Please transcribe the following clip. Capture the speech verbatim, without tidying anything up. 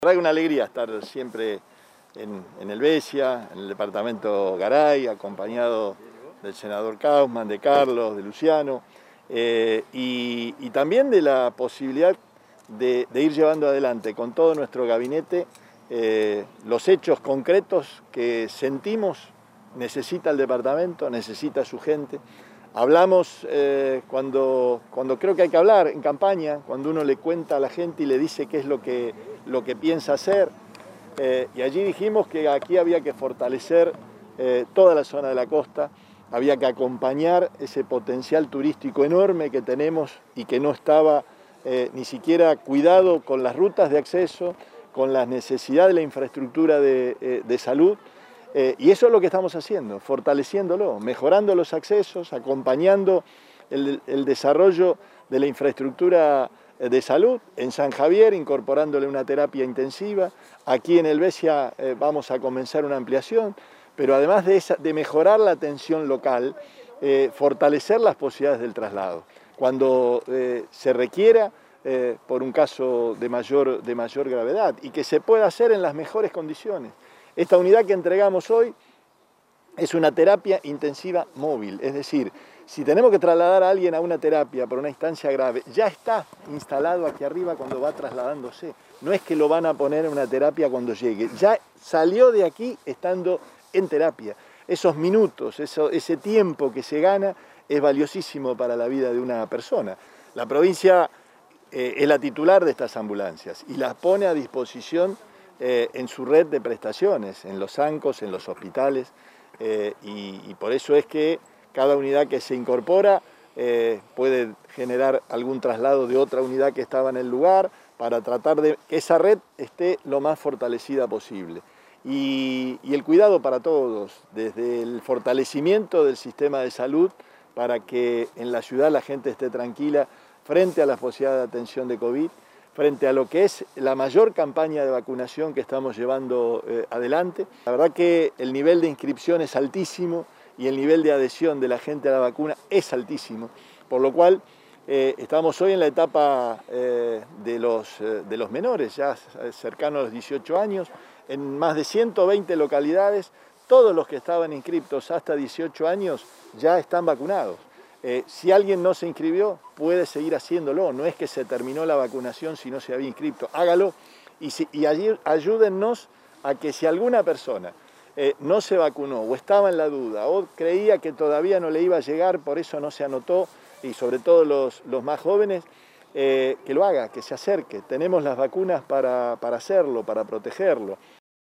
La verdad que una alegría estar siempre en, en Helvecia, en el departamento Garay, acompañado del senador Kaufmann, de Carlos, de Luciano, eh, y, y también de la posibilidad de, de ir llevando adelante con todo nuestro gabinete eh, los hechos concretos que sentimos necesita el departamento, necesita su gente. Hablamos eh, cuando, cuando creo que hay que hablar en campaña, cuando uno le cuenta a la gente y le dice qué es lo que, lo que piensa hacer. Eh, y allí dijimos que aquí había que fortalecer eh, toda la zona de la costa, había que acompañar ese potencial turístico enorme que tenemos y que no estaba eh, ni siquiera cuidado con las rutas de acceso, con las necesidades de la infraestructura de, eh, de salud. Eh, y eso es lo que estamos haciendo, fortaleciéndolo, mejorando los accesos, acompañando el, el desarrollo de la infraestructura de salud, en San Javier incorporándole una terapia intensiva, aquí en Helvecia eh, vamos a comenzar una ampliación, pero además de, esa, de mejorar la atención local, eh, fortalecer las posibilidades del traslado. Cuando eh, se requiera eh, por un caso de mayor, de mayor gravedad y que se pueda hacer en las mejores condiciones. Esta unidad que entregamos hoy es una terapia intensiva móvil, es decir, si tenemos que trasladar a alguien a una terapia por una instancia grave, ya está instalado aquí arriba cuando va trasladándose. No es que lo van a poner en una terapia cuando llegue, ya salió de aquí estando en terapia. Esos minutos, eso, ese tiempo que se gana es valiosísimo para la vida de una persona. La provincia eh, es la titular de estas ambulancias y las pone a disposición eh, en su red de prestaciones, en los ANCOS, en los hospitales, eh, y, y por eso es que cada unidad que se incorpora eh, puede generar algún traslado de otra unidad que estaba en el lugar para tratar de que esa red esté lo más fortalecida posible. Y, y el cuidado para todos, desde el fortalecimiento del sistema de salud para que en la ciudad la gente esté tranquila frente a las posibilidades de atención de COVID, frente a lo que es la mayor campaña de vacunación que estamos llevando eh, adelante. La verdad que el nivel de inscripción es altísimo y el nivel de adhesión de la gente a la vacuna es altísimo, por lo cual eh, estamos hoy en la etapa eh, de, los, eh, de los menores, ya cercano a los dieciocho años, en más de ciento veinte localidades, todos los que estaban inscriptos hasta dieciocho años ya están vacunados. Eh, si alguien no se inscribió, puede seguir haciéndolo, no es que se terminó la vacunación si no se había inscrito, hágalo y, si, y allí, ayúdennos a que si alguna persona eh, no se vacunó o estaba en la duda o creía que todavía no le iba a llegar, por eso no se anotó, y sobre todo los, los más jóvenes, eh, que lo haga, que se acerque, tenemos las vacunas para, para hacerlo, para protegerlo.